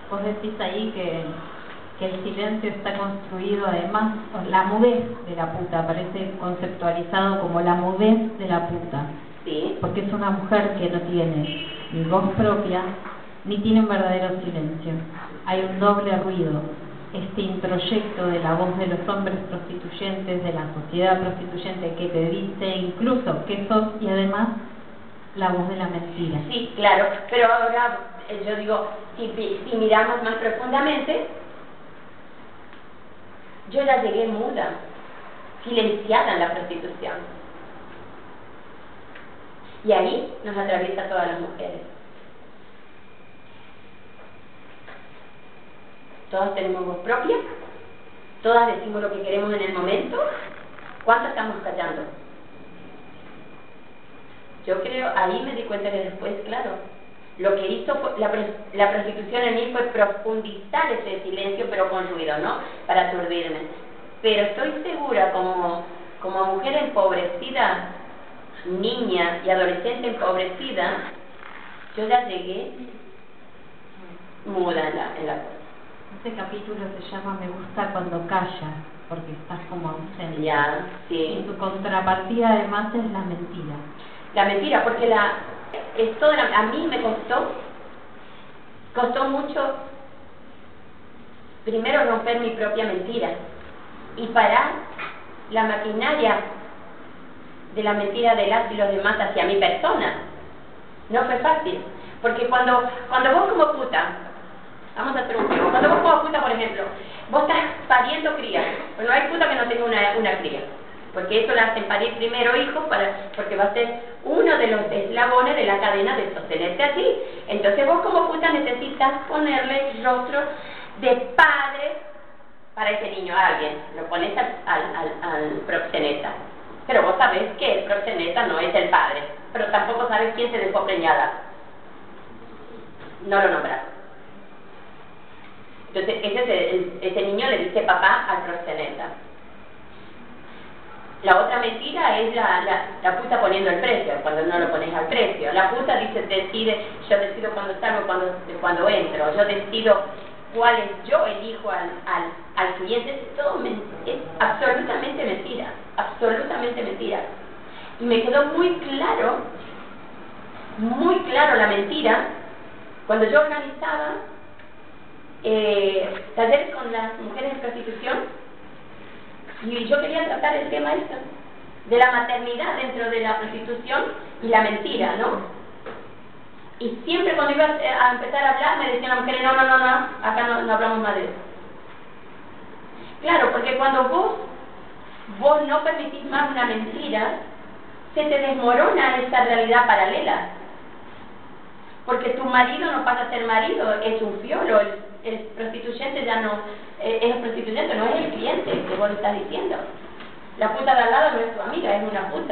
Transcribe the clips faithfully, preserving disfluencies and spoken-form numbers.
Vos decís ahí que, que el silencio está construido, además, la mudez de la puta, aparece conceptualizado como la mudez de la puta. Sí. Porque es una mujer que no tiene ni voz propia, ni tiene un verdadero silencio. Hay un doble ruido. Este introyecto de la voz de los hombres prostituyentes, de la sociedad prostituyente, que te dice incluso que sos, y además la voz de la mentira. Sí, claro, pero ahora eh, yo digo, si, si miramos más profundamente, yo ya llegué muda, silenciada en la prostitución. Y ahí nos atraviesa a todas las mujeres. Todas tenemos voz propia, todas decimos lo que queremos en el momento. ¿Cuánto estamos callando? Yo creo, ahí me di cuenta que después, claro, lo que hizo fue, la, la prostitución en mí fue profundizar ese silencio, pero con ruido, ¿no? Para aturdirme. Pero estoy segura, como, como mujer empobrecida, niña y adolescente empobrecida, yo ya llegué muda en la, en la cosa. Este capítulo se llama Me gusta cuando callas, porque estás como ausente. Ya, sí. Y tu contrapartida además es la mentira. La mentira, porque la, es toda la, a mí me costó, costó mucho, primero romper mi propia mentira y parar la maquinaria de la mentira de las y los demás hacia mi persona. No fue fácil, porque cuando, cuando vos como puta, vamos a hacer un juego, cuando vos como puta, por ejemplo, vos estás pariendo crías, pero no hay puta que no tenga una, una cría, porque eso la hacen parir primero hijos, para, porque va a ser uno de los eslabones de la cadena de sostenerte a ti. Entonces vos como puta necesitas ponerle rostro de padre para ese niño a alguien, lo pones al, al, al, al proxeneta, pero vos sabés que el proxeneta no es el padre, pero tampoco sabes quién se dejó preñada, no lo nombras. Entonces ese, es el, ese niño le dice papá al proxeneta. La otra mentira es la, la, la puta poniendo el precio, cuando no lo pones al precio. La puta dice, decide, yo decido cuando salgo, cuando, cuando entro, yo decido cuál es, yo elijo al, al, al cliente. Es todo es absolutamente mentira, absolutamente mentira. Y me quedó muy claro, muy claro la mentira, cuando yo organizaba eh, talleres con las mujeres en prostitución, y yo quería tratar el tema este, de la maternidad dentro de la prostitución y la mentira, ¿no? Y siempre cuando iba a empezar a hablar me decían las mujeres, no, no, no, no, acá no, no hablamos más de eso. Claro, porque cuando vos, vos no permitís más una mentira, se te desmorona esa realidad paralela. Porque tu marido no pasa a ser marido, es un fiolo, el, el prostituyente ya no, eh, es el prostituyente, no es el cliente que vos le estás diciendo. La puta de al lado no es tu amiga, es una puta.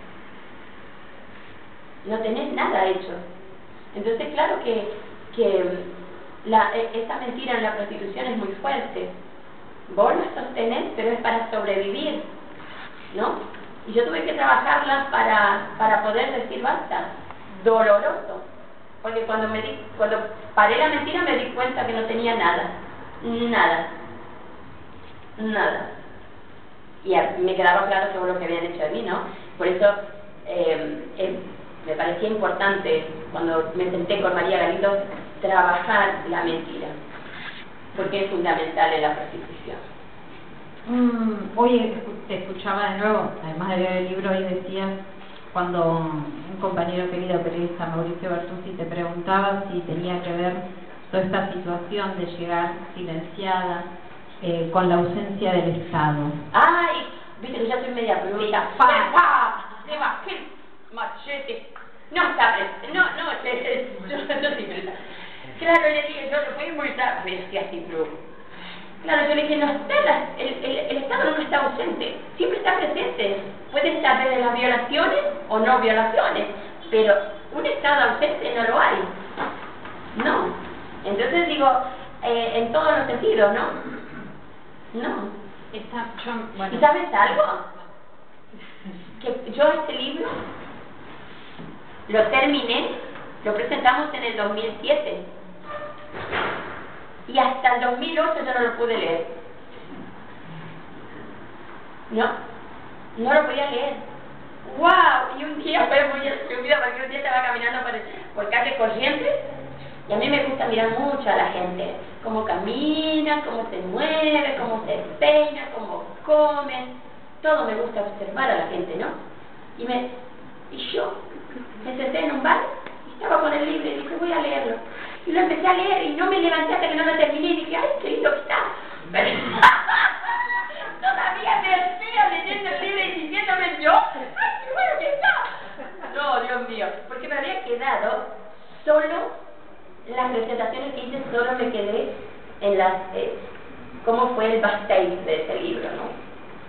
No tenés nada hecho. Entonces claro que, que la, esa mentira en la prostitución es muy fuerte. Vos la sostenés, pero es para sobrevivir, ¿no? Y yo tuve que trabajarla para, para poder decir basta. Doloroso. Porque cuando me di, cuando paré la mentira me di cuenta que no tenía nada, nada, nada. Y a, me quedaba claro todo lo que habían hecho de mí, ¿no? Por eso eh, eh, me parecía importante, cuando me senté con María Galito, trabajar la mentira, porque es fundamental en la prostitución. Mm, hoy te escuchaba de nuevo, además de leer el libro, hoy decías, cuando un compañero querido periodista, Mauricio Bertuzzi, te preguntaba si tenía que ver toda esta situación de llegar silenciada eh, con la ausencia del Estado. ¡Ay! Viste que ya soy media bruta. ¡Pa! ¡Se va! ¡Qué machete! No está presente. No, no, yo, yo, yo soy bruta. Claro, le dije, yo lo fui muy tarde. Me decía así, bruto. Claro, yo le dije, no está, el, el, el Estado no está ausente, siempre está presente. Puede estar desde las violaciones o no violaciones, pero un Estado ausente no lo hay. No. Entonces digo, eh, en todos los sentidos, ¿no? No. Está, yo, bueno. ¿Y sabes algo? Que yo este libro lo terminé, lo presentamos en el dos mil siete. Y hasta el dos mil ocho yo no lo pude leer. No, no lo podía leer. ¡Wow! Y un día fue muy estúpido porque un día estaba caminando por, por calle Corrientes y a mí me gusta mirar mucho a la gente. Cómo camina, cómo se mueve, cómo se peina, cómo come. Todo me gusta observar a la gente, ¿no? Y, me, y yo me senté en un bar y estaba con el libro y dije, voy a leerlo. Y lo empecé a leer y no me levanté hasta que no lo terminé y dije, ¡ay, qué lindo que está! Pero todavía me hacía leyendo el libro y diciéndome yo, ¡ay, qué bueno que está! No, Dios mío, porque me había quedado solo, las presentaciones que hice solo me quedé en las, eh, cómo fue el backstage de ese libro, ¿no?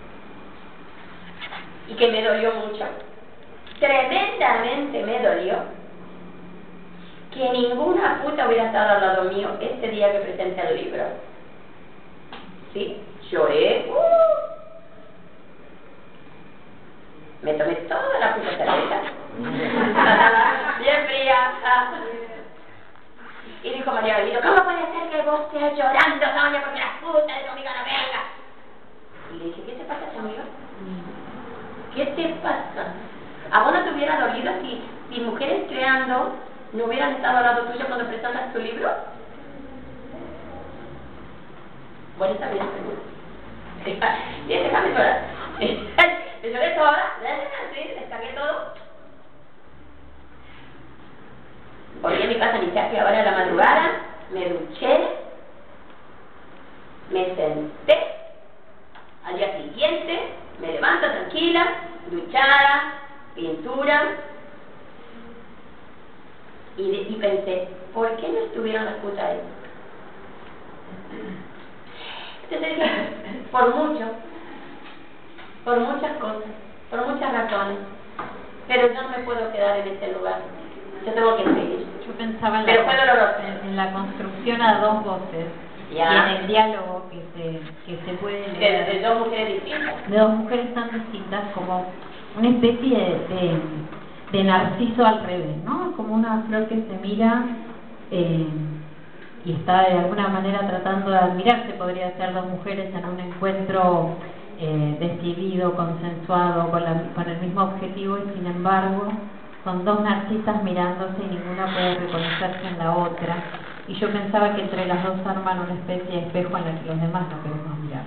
Y que me dolió mucho, tremendamente me dolió, que ninguna puta hubiera estado al lado mío este día que presenté el libro. Sí, lloré, uh, me tomé toda la puta cerveza, bien fría, y dijo María Belito, ¿cómo puede ser que vos estés llorando, doña, porque la puta de tu amiga no venga? Y le dije, ¿qué te pasa, amigo? ¿Qué te pasa? ¿A vos no te hubiera dolido si, si Mujeres Creando no hubieran estado al lado tuyo cuando presentas tu libro? Bueno, está bien, seguro. Bien, déjame llorar. Le lloré toda, sí, le saqué todo. Volví a mi casa a mi casi ahora a la madrugada, me duché, me senté, al día siguiente me levanto tranquila, duchada, pintura, y, de, y pensé, ¿por qué no estuvieron las putas ahí? Entonces dije, por mucho, por muchas cosas, por muchas razones, pero yo no me puedo quedar en este lugar, yo tengo que seguir. Yo pensaba en, pero la, fue doloroso. En, en la construcción a dos voces, ya. Y en el diálogo que se, que se puede leer de, de dos mujeres distintas, de dos mujeres tan distintas, como una especie de, de, de narciso al revés, ¿no? Como una flor que se mira eh, y está de alguna manera tratando de admirarse, podría ser dos mujeres en un encuentro eh, decidido, consensuado, con, la, con el mismo objetivo, y sin embargo son dos narcisas mirándose y ninguna puede reconocerse en la otra. Y yo pensaba que entre las dos arman una especie de espejo en la que los demás no queremos mirar.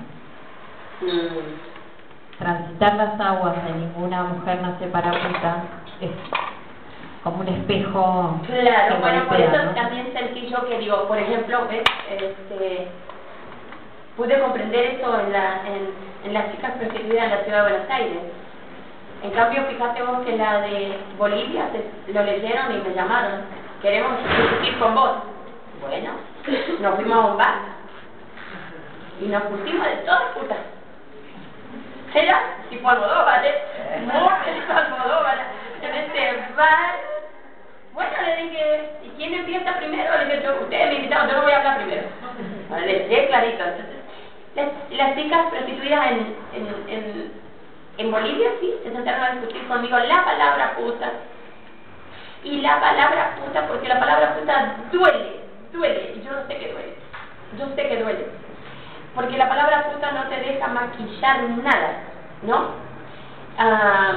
Mm. Transitar las aguas de Ninguna Mujer Nace para Puta es como un espejo. Claro, bueno, por eso, ¿no? También sentí yo que digo, por ejemplo, ¿ves? Este, pude comprender eso en, la, en, en las chicas prostituidas en la ciudad de Buenos Aires. En cambio, fíjate vos que la de Bolivia se, lo leyeron y me llamaron, queremos discutir con vos. Bueno, nos fuimos a un bar y nos pusimos de todas putas. Era tipo Almodóvar, ¿eh? Muy tipo Almodóvar. En este bar, bueno, le dije, ¿y quién empieza primero? Le dije, yo, ustedes me invitaron, yo no voy a hablar primero. Bueno, les dije clarito. Entonces, las, las chicas prostituidas en, en, en, en Bolivia, sí, se sentaron a discutir conmigo la palabra puta. Y la palabra puta, porque la palabra puta duele, duele, y yo no sé que duele. Yo sé que duele. Porque la palabra puta no te deja maquillar nada, ¿no? Ah,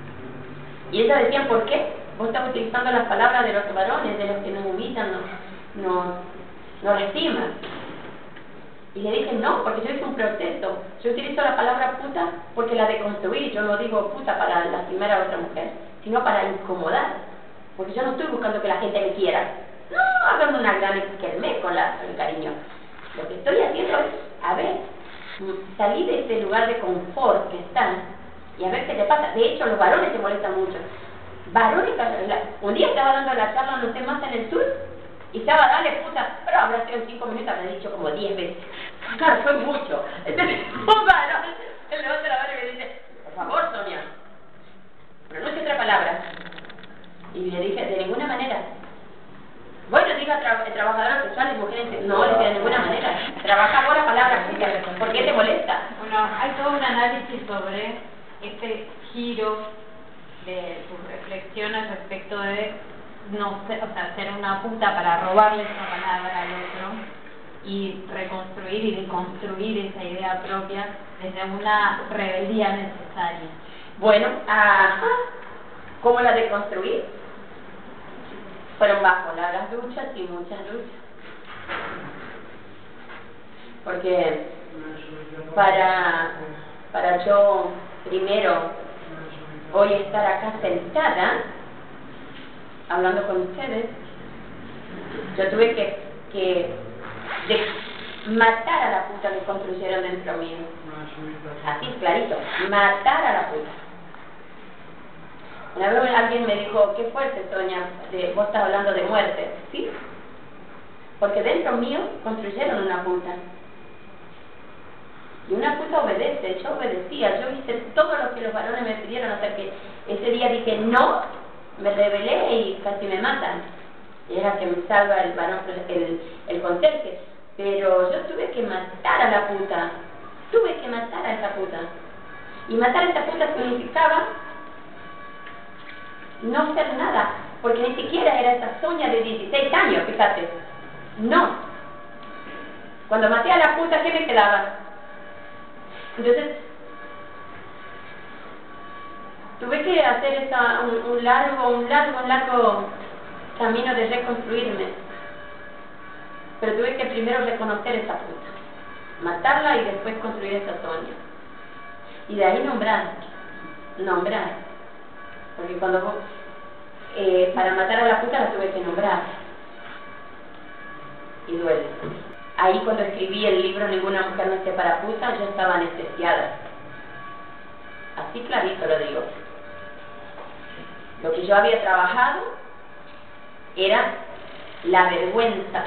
y ellas decían, ¿por qué? Vos estás utilizando las palabras de los varones, de los que nos humillan, nos, nos, nos lastiman. Y le dije, no, porque yo hice un proceso. Yo utilizo la palabra puta porque la deconstruí. Yo no digo puta para lastimar a otra mujer, sino para incomodar. Porque yo no estoy buscando que la gente me quiera. No, hagamos una gran esquermé con la, el cariño. Lo que estoy haciendo es, a ver, salir de ese lugar de confort que están y a ver qué te pasa. De hecho, los varones se molestan mucho. Varones, un día estaba dando la charla, no sé más, en el sur, y estaba, dale puta, pero habrá sido en cinco minutos, me he dicho como diez veces. Claro, fue mucho. Entonces, un varón, él levanta la mano y me dice, por favor, Sonia, pronuncia otra palabra. Y le dije, de ninguna manera. Bueno, diga tra trabajadoras sexuales, mujeres, no, le dije, de ninguna manera. Trabaja por la palabra, ¿por qué te molesta? Bueno, hay todo un análisis sobre este giro de tus reflexiones respecto de no ser, o sea, ser una puta para robarle esa palabra al otro y reconstruir y deconstruir esa idea propia desde una rebeldía necesaria. Bueno, ajá. ¿Cómo la deconstruir? Fueron bajo largas luchas y muchas luchas. Porque para, para yo primero hoy estar acá sentada hablando con ustedes, yo tuve que, que de, matar a la puta que construyeron dentro mío. Así clarito, matar a la puta. Una vez alguien me dijo, qué fuerte, Sonia, de, vos estás hablando de muerte. Sí, porque dentro mío construyeron una puta. Y una puta obedece, yo obedecía, yo hice todo lo que los varones me pidieron, hasta que ese día dije no, me rebelé y casi me matan. Y era que me salva el varón, el, el conserje. Pero yo tuve que matar a la puta, tuve que matar a esa puta. Y matar a esa puta significaba no ser nada, porque ni siquiera era esa Sonia de dieciséis años, fíjate. No. Cuando maté a la puta, ¿qué me quedaba? Entonces, tuve que hacer esa, un, un largo, un largo, un largo camino de reconstruirme. Pero tuve que primero reconocer esa puta, matarla y después construir esa Sonia. Y de ahí nombrar, nombrar. Porque cuando vos, eh, para matar a la puta la tuve que nombrar. Y duele. Ahí cuando escribí el libro Ninguna mujer no esté para puta, yo estaba anestesiada. Así clarito lo digo. Lo que yo había trabajado era la vergüenza.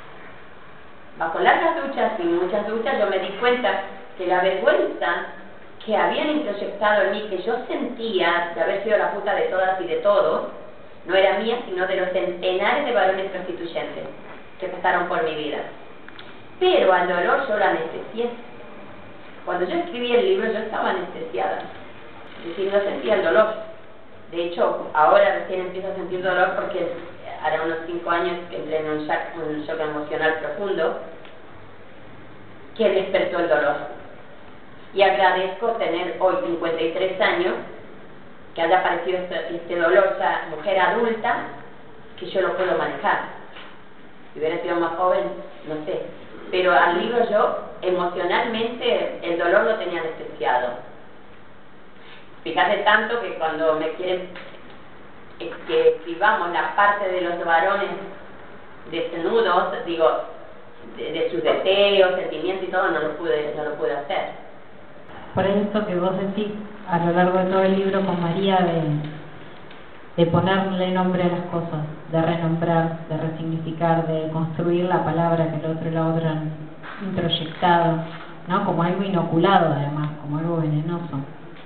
Bajo largas duchas y muchas duchas yo me di cuenta que la vergüenza que habían introyectado en mí, que yo sentía de haber sido la puta de todas y de todos, no era mía, sino de los centenares de varones prostituyentes que pasaron por mi vida. Pero al dolor yo lo anestesié. Cuando yo escribí el libro yo estaba anestesiada, es decir, no sentía el dolor. De hecho, ahora recién empiezo a sentir dolor porque hará unos cinco años que entré en un shock, un shock emocional profundo que despertó el dolor. Y agradezco tener hoy cincuenta y tres años, que haya aparecido este, este dolor, ya mujer adulta, que yo lo puedo manejar. Si hubiera sido más joven, no sé. Pero al libro yo, emocionalmente, el dolor lo tenía anestesiado. Fíjate tanto que cuando me quieren que escribamos la parte de los varones desnudos, digo, de, de sus deseos, sentimientos y todo, no lo pude, no lo pude hacer. Por eso que vos decís a lo largo de todo el libro con María de, de ponerle nombre a las cosas, de renombrar, de resignificar, de construir la palabra que el otro y la otra han introyectado, ¿no? Como algo inoculado además, como algo venenoso.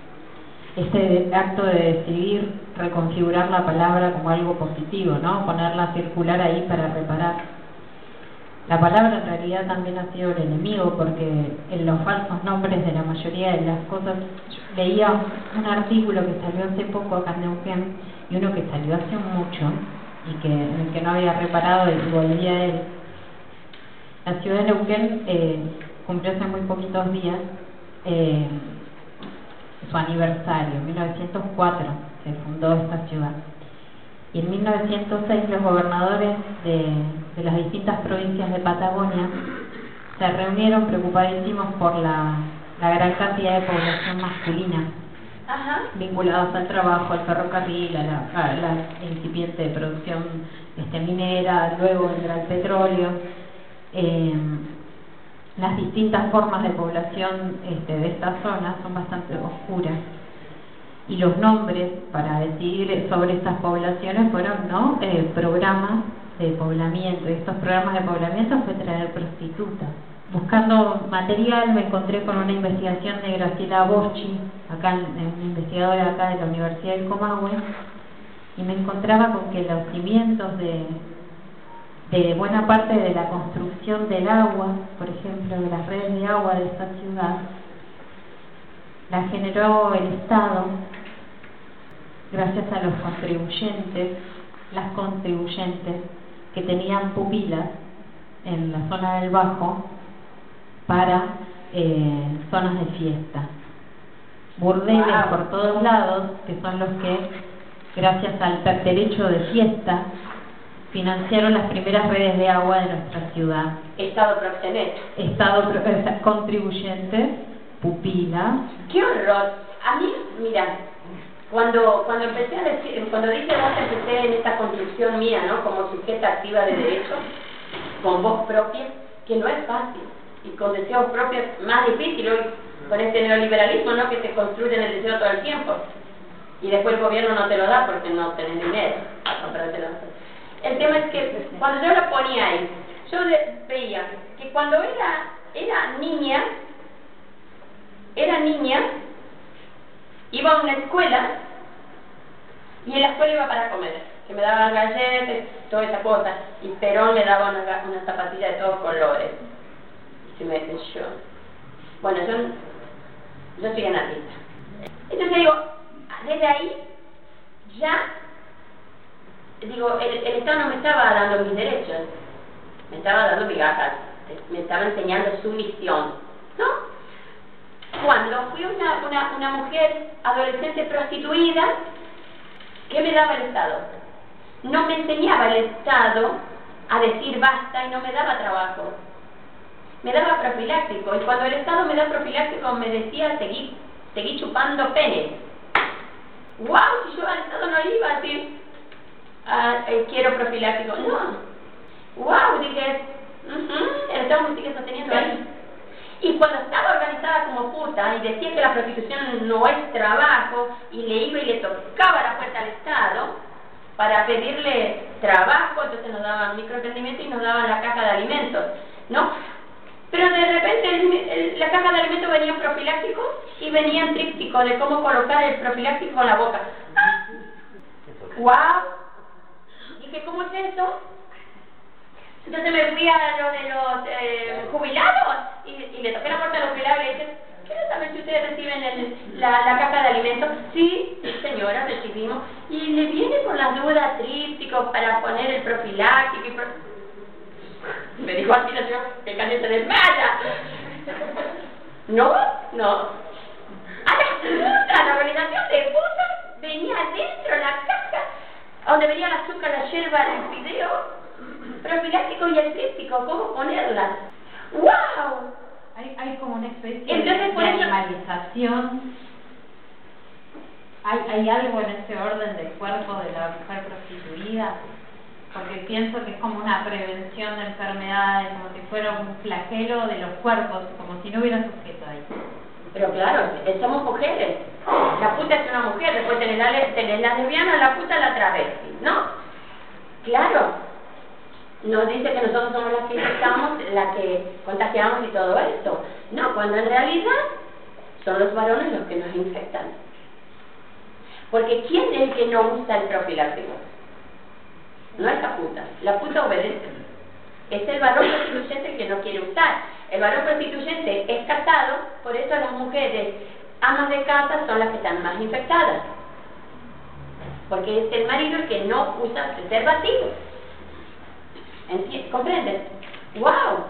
Este acto de decidir reconfigurar la palabra como algo positivo, ¿no? Ponerla circular ahí para reparar. La palabra en realidad también ha sido el enemigo, porque en los falsos nombres de la mayoría de las cosas, leía un artículo que salió hace poco acá en Neuquén y uno que salió hace mucho y que, en el que no había reparado y volvía a él. La ciudad de Neuquén eh, cumplió hace muy poquitos días eh, su aniversario. En mil novecientos cuatro se fundó esta ciudad. Y en mil novecientos seis los gobernadores de, de las distintas provincias de Patagonia se reunieron preocupadísimos por la, la gran cantidad de población masculina. Ajá. Vinculados al trabajo, al ferrocarril, a la, a la incipiente producción este, minera, luego vendrá el petróleo. Eh, las distintas formas de población este, de esta zona son bastante oscuras. Y los nombres para decidir sobre estas poblaciones fueron ¿no? eh, programas de poblamiento. Y estos programas de poblamiento fue traer prostitutas. Buscando material me encontré con una investigación de Graciela Boschi, acá, una investigadora acá de la Universidad del Comahue, y me encontraba con que los cimientos de, de buena parte de la construcción del agua, por ejemplo, de las redes de agua de esta ciudad, la generó el Estado gracias a los contribuyentes, las contribuyentes que tenían pupilas en la zona del Bajo para eh, zonas de fiesta. Burdeles Wow. por todos lados, que son los que, gracias al derecho de fiesta, financiaron las primeras redes de agua de nuestra ciudad. Estado proxeneta. Estado pro- eh, contribuyentes, pupilas. ¡Qué horror! A mí, mira, cuando cuando empecé a decir, cuando dije vos empecé en esta construcción mía, ¿no? Como sujeta activa de derecho, con voz propia, que no es fácil, y con deseos propios más difícil hoy, con este neoliberalismo, ¿no? Que se construye en el deseo todo el tiempo, y después el gobierno no te lo da porque no tenés dinero para comprártelo. El tema es que cuando yo lo ponía ahí, yo de, veía que cuando era, era niña, era niña, iba a una escuela y en la escuela iba para comer, que me daban galletas, toda esa cosa, y Perón me daba una, una zapatilla de todos colores. Y se me yo, bueno, yo, yo soy anarquista. Entonces digo, desde ahí ya, digo, el, el Estado no me estaba dando mis derechos, me estaba dando migajas, me estaba enseñando su misión, ¿no? Cuando fui una, una, una mujer adolescente prostituida, ¿qué me daba el Estado? No me enseñaba el Estado a decir basta y no me daba trabajo. Me daba profiláctico, y cuando el Estado me da profiláctico me decía seguí, seguí chupando pene. ¡Wow! Si yo al Estado no le iba a decir ah, eh, quiero profiláctico. No. ¡Wow! Dije, uh-huh, el Estado me sigue sosteniendo ahí. Y cuando estaba organizada como puta y decía que la prostitución no es trabajo, y le iba y le tocaba la puerta al Estado para pedirle trabajo, entonces nos daban microemprendimiento y nos daban la caja de alimentos, ¿no? Pero de repente el, el, la caja de alimentos venía en profiláctico y venía en tríptico de cómo colocar el profiláctico en la boca. ¡Ah! ¡Wow! Dije, ¿cómo es eso? Entonces me fui a lo de los eh, jubilados y, y le toqué la puerta a los jubilados y le dije, ¿quiero saber si ustedes reciben el, la, la caja de alimentos? Sí, sí señora, recibimos. Y le viene por las dudas tríptico para poner el profiláctico y pro... Me dijo así la señora, que casi se desmaya. No, no. A la puta, la organización de putas venía adentro la caja, donde venía el azúcar, la yerba, el fideo, profiláctico y el tríptico, ¿cómo ponerla? ¡Wow! Hay, hay como una especie Entonces, de animalización. ¿Hay, ¿Hay algo en ese orden del cuerpo de la mujer prostituida? Porque pienso que es como una prevención de enfermedades, como si fuera un flagelo de los cuerpos, como si no hubiera sujeto ahí. Pero claro, somos mujeres. La puta es una mujer, después tenés la, tenés la lesbiana, la puta, la travesti, ¿no? Claro. Nos dice que nosotros somos las que infectamos, las que contagiamos y todo esto. No, cuando en realidad son los varones los que nos infectan. Porque ¿quién es el que no usa el profiláctico? No es la puta. La puta obedece. Es el varón prostituyente el que no quiere usar. El varón prostituyente es casado, por eso las mujeres amas de casa son las que están más infectadas. Porque es el marido el que no usa preservativo. ¿Comprendes? ¡Wow!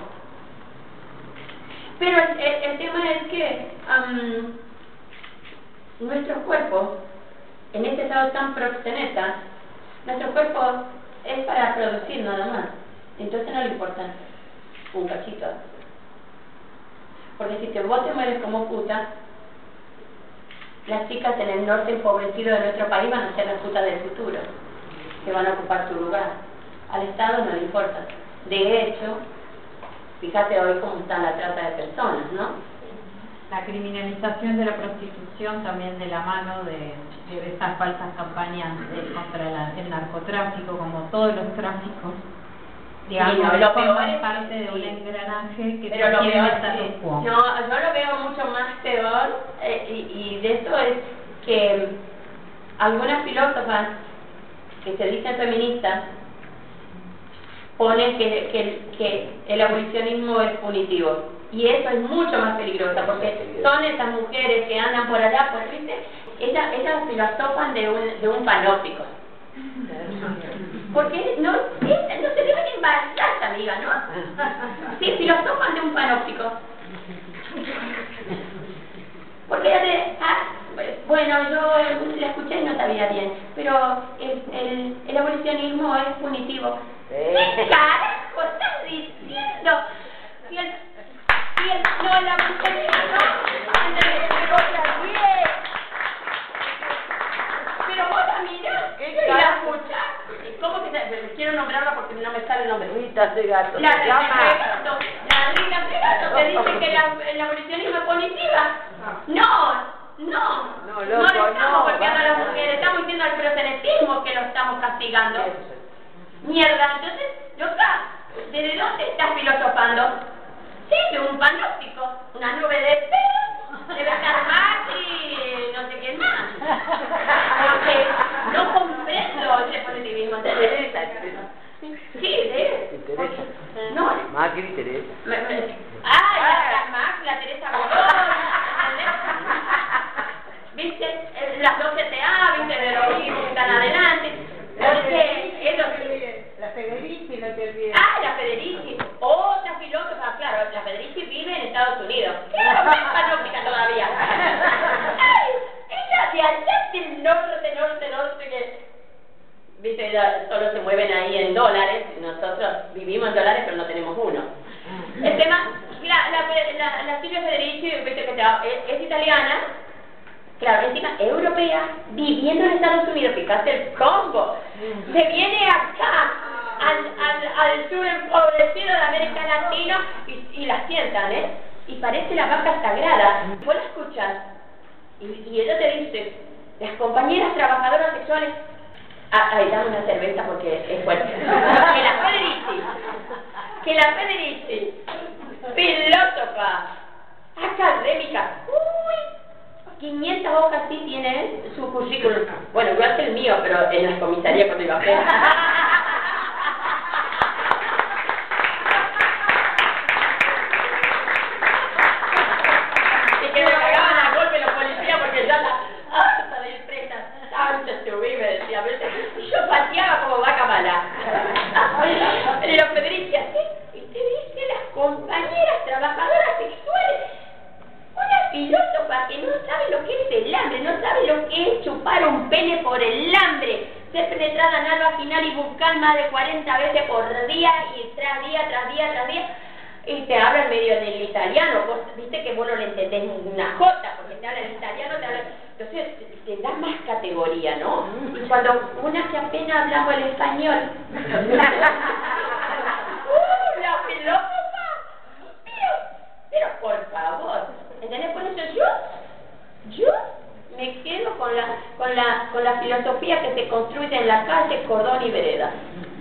Pero el, el, el tema es que um, nuestros cuerpos, en este estado tan proxeneta, nuestro cuerpo es para producir nada más. Entonces no le importa un cachito. Porque si te, vos te mueres como puta, las chicas en el norte empobrecido de nuestro país van a ser las putas del futuro, que van a ocupar tu lugar. Al Estado no le importa. De hecho, fíjate hoy cómo está la trata de personas, ¿no? La criminalización de la prostitución también de la mano de, de estas falsas campañas de, contra la, el narcotráfico, como todos los tráficos, digamos, sí, no, lo peor forman es, parte de sí. un engranaje que Pero lo sostiene peor, el status sí. quo. No, yo lo veo mucho más peor, eh, y, y de esto es que algunas filósofas que se dicen feministas ponen que, que, que el abolicionismo es punitivo, y eso es mucho más peligroso, porque son esas mujeres que andan por allá, pues, ¿viste? Ellas, ellas filosofan de un, de un panóptico. Porque no, es, no se deben embarazar, amiga, ¿no? Sí, filosofan de un panóptico. Porque ella te, ah, bueno, yo la escuché y no sabía bien, pero el, el, el abolicionismo es punitivo. ¿Qué carajo estás diciendo? Si el, si el, no, el abolicionismo no, pero vos la mirás y la escuchás. ¿Cómo que te, quiero nombrarla porque no me sale el nombre? Rita Segato. La Rita Segato. La Rita Segato te dice que la, el abolicionismo es punitiva. No, no. No, No loco, le estamos no, golpeando a las va. mujeres, estamos diciendo al proxenetismo que lo estamos castigando. Mierda, entonces, loca, ¿desde dónde estás filosofando? Sí, de un panóptico, una nube de pedo, debe estar Macri, no sé quién más. Porque no comprendo ese positivismo. Teresa, Teresa. Sí, ¿eh? Sí, Teresa. No, Macri, Teresa. me, me, ah, la, la Max, la Teresa Botón, ¿viste? Eh, Las dos C T A, ¿viste? De los hijos que están adelante. Porque es lo que... La Federici, no te olvides. Ah, la Federici, otra filósofa, claro, la Federici vive en Estados Unidos. Claro, no es panóptica todavía. Ay, ella de allá del norte, norte, norte, que, viste, ella solo se mueven ahí en dólares, nosotros vivimos en dólares pero no tenemos uno. El tema, la, la, la, la Silvia Federici, viste que es, es italiana, claro, encima europea, viviendo en Estados Unidos, fíjate el combo, se viene acá, al, al, al sur empobrecido de América Latina, y, y la sientan, ¿eh? Y parece la vaca sagrada. Vos la escuchas, y, y ella te dice, las compañeras trabajadoras sexuales, ah, ay, dame una cerveza porque es fuerte, que la Federici, que la Federici, filósofa, académica, uy, quinientas hojas sí tiene su currículum. Bueno, igual que el mío, pero en las comisarías cuando iba a ver. Y que me cagaban a golpe los policías porque ya la harta de ir presa, tanto se vive, decía, y yo pateaba como vaca mala. Pero Federici así, y te dice las compañeras trabajadoras sexuales. Una filósofa que no sabe lo que es el hambre, no sabe lo que es chupar un pene por el hambre, ser penetrada anal vaginal y bucal más de cuarenta veces por día y tras día, tras día, tras día, y te habla en medio del italiano, vos viste que vos no le entendés ninguna jota, porque te habla en italiano, te habla... Entonces te da más categoría, ¿no? Y cuando una que apenas hablamos el español, ¡uh, la filósofa! Pero, pero por favor, ¿entendés? Por eso yo, yo me quedo con la, con la, con la filosofía que se construye en la calle, cordón y vereda.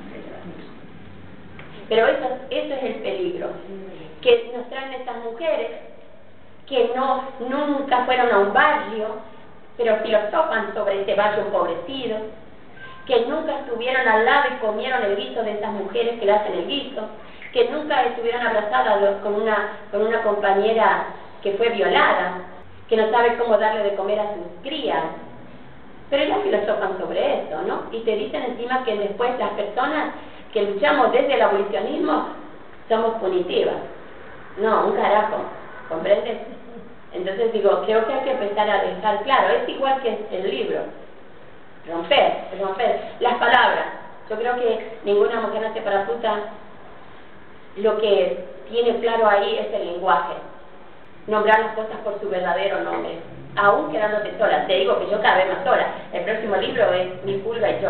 Pero eso, eso es el peligro que nos traen estas mujeres que no, nunca fueron a un barrio, pero filosofan sobre ese barrio empobrecido, que nunca estuvieron al lado y comieron el guiso de esas mujeres que le hacen el guiso, que nunca estuvieron abrazadas con una, con una compañera que fue violada, que no sabe cómo darle de comer a sus crías. Pero ellas filosofan sobre eso, ¿no? Y te dicen encima que después las personas que luchamos desde el abolicionismo somos punitivas. No, un carajo, ¿comprendes? Entonces digo, creo que hay que empezar a dejar claro, es igual que el libro, romper, romper las palabras. Yo creo que ninguna mujer nace para puta, lo que tiene claro ahí es el lenguaje, nombrar las cosas por su verdadero nombre, aún quedándote sola. Te digo que yo cada vez más sola. El próximo libro es Mi pulga y yo.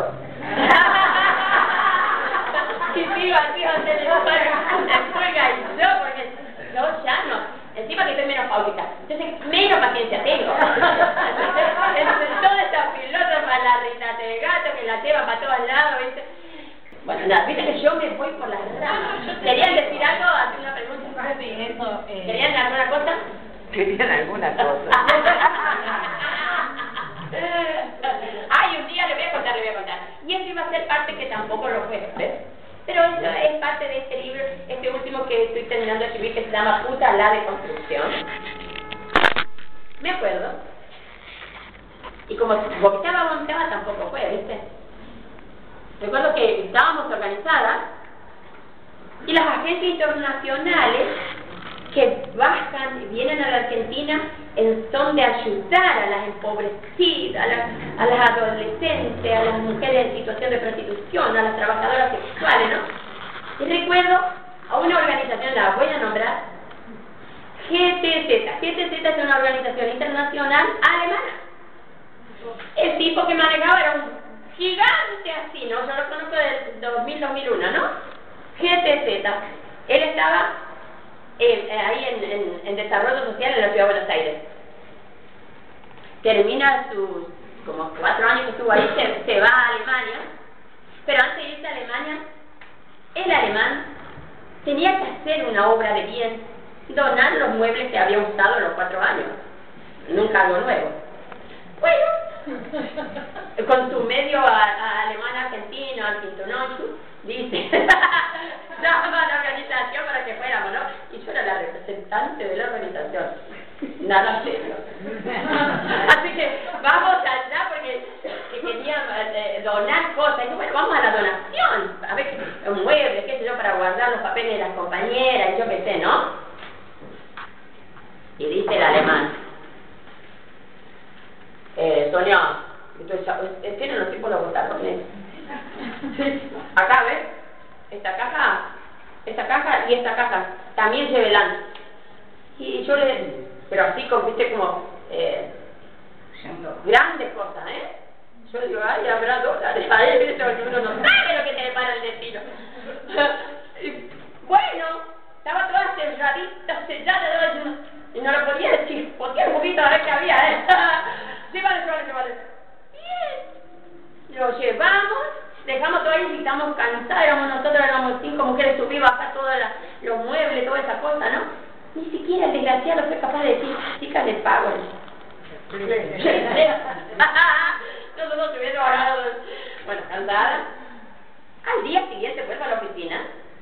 Y sigo así, donde le pulga y yo, porque yo ya no. Encima que soy menopáusica, entonces menos paciencia tengo. Entonces toda esta filósofa, la Rita Segato, que la lleva para todos lados, ¿viste? Bueno, nada, viste que yo me voy por las ramas. ¿Querían decir algo? Hacer una pregunta. Sí, eso, eh... ¿Querían alguna cosa? Querían alguna cosa. Ay, un día le voy a contar, le voy a contar. Y eso iba a ser parte que tampoco lo fue, ¿ves? Pero eso es parte de este libro, este último que estoy terminando de escribir, que se llama Puta la deconstrucción. Me acuerdo. Y como vomitaba, vomitaba, tampoco fue, ¿viste? recuerdo que estábamos organizadas y las agencias internacionales que bajan y vienen a la Argentina en son de ayudar a las empobrecidas, a las, a las adolescentes, a las mujeres en situación de prostitución, a las trabajadoras sexuales, ¿no? Y recuerdo a una organización, la voy a nombrar, G T Z. G T Z es una organización internacional alemana. El tipo que manejaba era un gigante así, ¿no? Yo lo conozco del dos mil dos mil uno, ¿no? G T Z. Él estaba eh, eh, ahí en, en, en desarrollo social en la ciudad de Buenos Aires. Termina sus como cuatro años que estuvo ahí, se, se va a Alemania, pero antes de irse a Alemania, el alemán tenía que hacer una obra de bien, donar los muebles que había usado en los cuatro años, nunca algo nuevo. Bueno, con su medio a, a alemán argentino, al Quintonochu, dice, llama a la organización para que fuéramos, ¿no? Y yo era la representante de la organización, nada serio. Así que vamos allá porque que querían eh, donar cosas, y bueno, vamos a la donación, a ver, un mueble, qué sé yo, para guardar los papeles de las compañeras, y yo qué sé, ¿no? Y dice el alemán, eh, Sonia, tienen los tipos de botones. Acá, ¿ves? Esta caja, esta caja y esta caja también se velan. Y yo le, pero así como, viste, como eh, grandes cosas, ¿eh? Yo digo, ay, habrá dólares, ahí, uno no sabe lo que te depara el destino. Y, bueno, estaba toda cerradita, sellada, y no lo podía decir, porque un poquito a ver qué había, ¿eh? Sí, vale, sí, vale, sí, vale. Bien. Lo llevamos, dejamos todo ahí y estamos cansados, éramos nosotros, éramos cinco mujeres, subí, bajar todos los muebles, toda esa cosa, ¿no? Ni siquiera el desgraciado fue capaz de decir, chicas, les pago. Nosotros estuvimos hablando, bueno, cansada. Al día siguiente vuelvo a la oficina.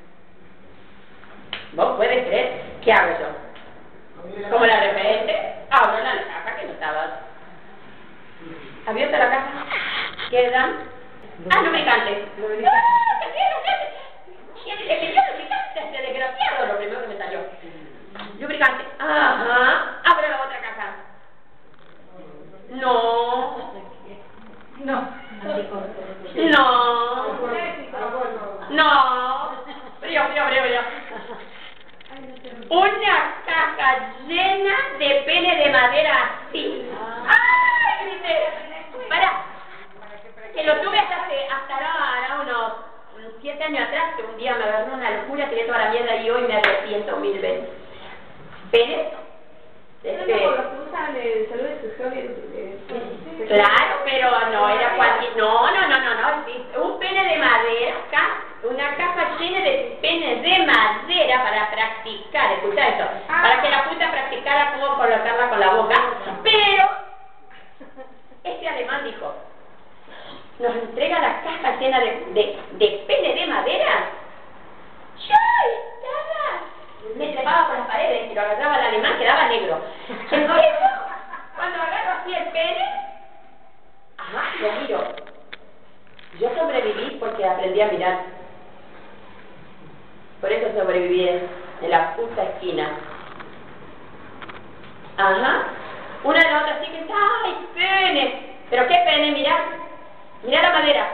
¿Vos puedes creer? ¿Qué hago yo? Como la referente, abro la caja que no estaba. Abierta la caja, quedan. Ah, lubricantes. ¡Ah, qué bien, lubricante! ¿Quién le pidió lubricante? Este desgraciado, lo primero que me salió. Lubricante. Ajá. Abro la otra caja. No. No. No. No. Frío, frío, frío, frío. Una caja llena de pene de madera así. ¡Ay! Dice, para. Que lo tuve hasta hace, hasta ahora, unos siete años atrás, que un día me agarró una locura, tiré toda la mierda y hoy me arrepiento mil veces. ¿Pene? Este, claro, pero no era cualquier, no, no, no, no, no, sí, un pene de madera, acá, una caja llena de penes de madera para practicar, escucha eso, para que la puta practicara cómo colocarla con la boca, pero este alemán dijo, nos entrega la caja llena de, de, de pene de madera. Yo estaba, me trepaba por las paredes y lo agarraba el alemán, quedaba negro. Entonces, cuando agarro así el pene, ajá, lo miro. Yo sobreviví porque aprendí a mirar. Por eso sobreviví en la puta esquina. Ajá. Una de la otra así que, ¡ay, pene! ¿Pero qué pene? Mirá. Mirá la madera.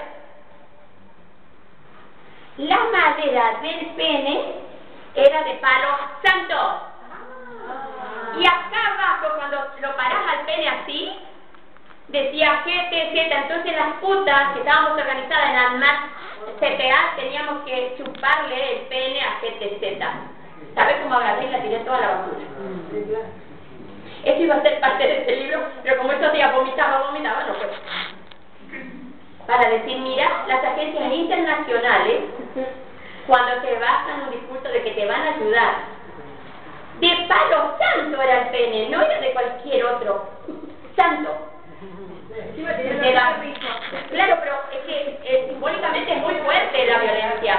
La madera del pene era de palo santo. Y acá abajo, cuando lo parás al pene así, decía G T Z. Entonces las putas que estábamos organizadas en ANMAT C P A teníamos que chuparle el pene a G T Z. ¿Sabes cómo agarré y la tiré toda la basura? Eso iba a ser parte de este libro, pero como estos días vomitaba, vomitaba, no fue. Para decir, mira, las agencias internacionales, cuando te basan un discurso de que te van a ayudar, de palo santo era el pene, no era de cualquier otro, santo. De la... Claro, pero es que eh, simbólicamente es muy fuerte la violencia.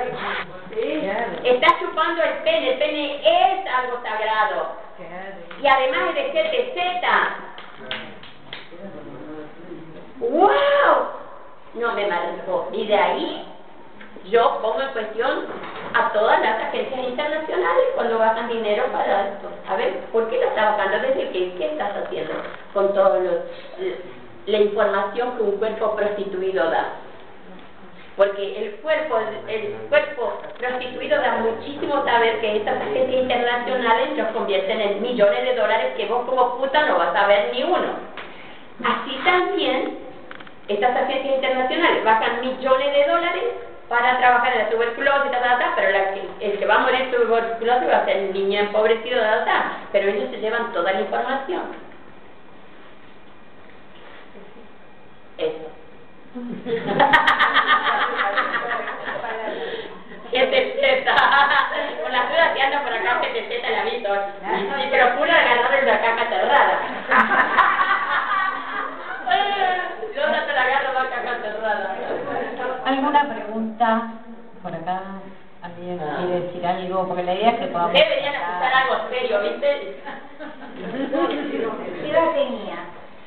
Está chupando el pene, el pene es algo sagrado. Y además es de G T Z. ¡Wow! no me manejó. Y de ahí yo pongo en cuestión a todas las agencias internacionales cuando bajan dinero para esto. A ver, ¿por qué lo está bajando? Desde que, ¿qué estás haciendo con todo lo, la información que un cuerpo prostituido da? Porque el cuerpo, el cuerpo prostituido da muchísimo saber que estas agencias internacionales los convierten en millones de dólares que vos como puta no vas a ver ni uno. Así también, estas agencias internacionales bajan millones de dólares para trabajar en la tuberculosis, ta, ta, ta, pero la que, el que va a morir de tuberculosis va a ser el niño empobrecido, ta, ta, pero ellos se llevan toda la información. Eso. Que te teta. Con las dudas que andan por acá que te teta la visto. Y pero puro agarrar una caja cerrada. Yo no te la agarro una caja cerrada. ¿Alguna pregunta por acá? ¿Alguien Ah. quiere decir algo? Porque la idea es que podamos... Deberían escuchar algo serio, ¿viste? ¿Qué edad tenía?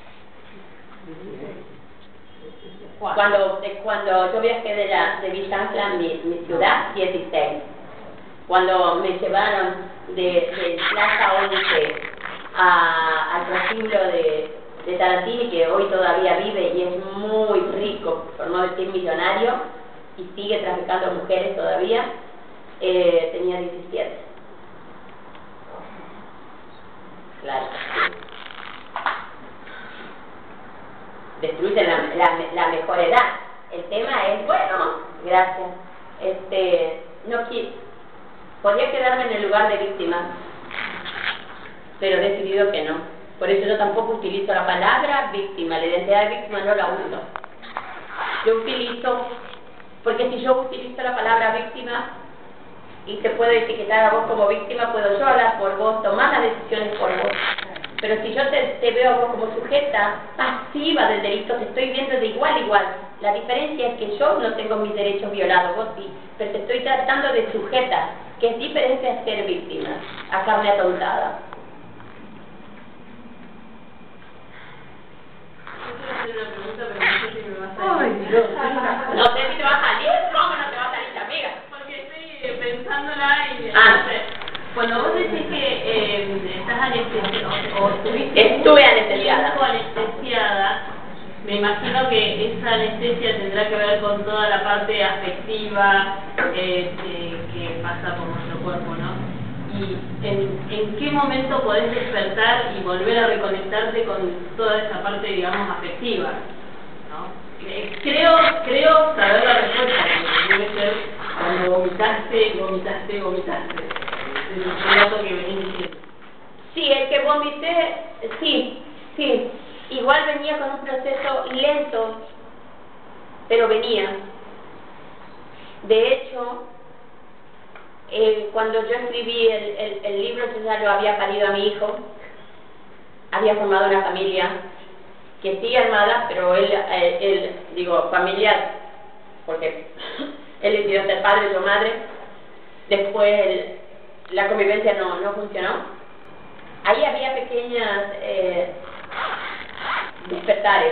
Cuando, de, cuando yo viajé de, la, de Villa Ancla, mi, mi ciudad, dieciséis. Cuando me llevaron de, de Plaza once a, al prostíbulo de, de Tarantini, que hoy todavía vive y es muy rico, por no decir millonario, y sigue traficando mujeres todavía, eh, tenía diecisiete. Claro. Destruyen la, la, la mejor edad. El tema es, bueno, gracias. Este, no quiero, podría quedarme en el lugar de víctima, pero he decidido que no. Por eso yo tampoco utilizo la palabra víctima, la identidad de víctima no la uso. Yo utilizo, porque si yo utilizo la palabra víctima y te puedo etiquetar a vos como víctima, puedo yo hablar por vos, tomar las decisiones por vos. Pero si yo te, te veo a vos como sujeta pasiva del delito, te estoy viendo de igual a igual. La diferencia es que yo no tengo mis derechos violados, vos sí, pero te estoy tratando de sujeta, que es diferente a ser víctima, a carne atontada. Ay, Dios. No sé si te va a salir, ¿cómo no te va a salir, amiga? Porque estoy pensándola y Ah. no sé, cuando vos decís que eh, estás anestesiada o, o estuviste Estuve anestesiada. tiempo anestesiada, me imagino que esa anestesia tendrá que ver con toda la parte afectiva eh, que, que pasa por nuestro cuerpo, ¿no? Y en, en qué momento podés despertar y volver a reconectarte con toda esa parte, digamos, afectiva, ¿no? Eh, Creo, creo saber la respuesta, porque debe ser cuando vomitaste, vomitaste, vomitaste. Es el relato que venís diciendo. Sí, el que vomité, sí, sí. Igual venía con un proceso lento, pero venía. De hecho, eh, cuando yo escribí el, el, el libro, yo ya lo había parido a mi hijo, había formado una familia que sigue armada, pero él, él, él digo, familiar, porque él decidió ser padre, yo madre. Después el, la convivencia no, no funcionó. Ahí había pequeñas eh, despertares.